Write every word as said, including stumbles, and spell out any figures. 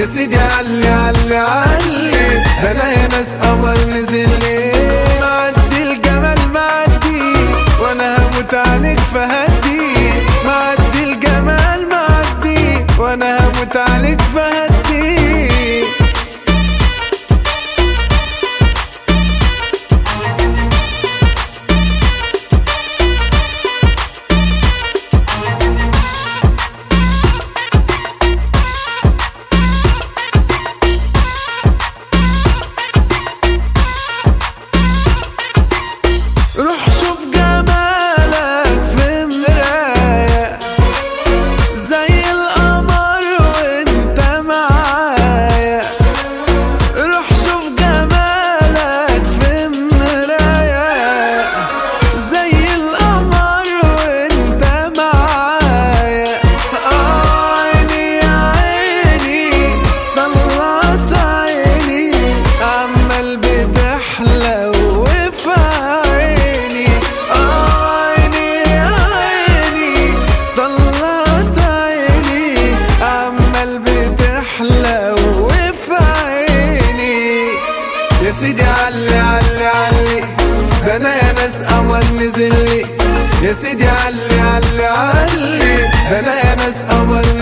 سيدي علي علي علي، انا يا ناس قمر نزل لي. معدي الجمال معدي وانا هموت عليك فهدي، معدي الجمال معدي وانا هموت عليك فهدي. يا سيدي علي علي علي، انا يا ناس قمر نزل لي. يا سيدي علي علي علي، انا يا ناس قمر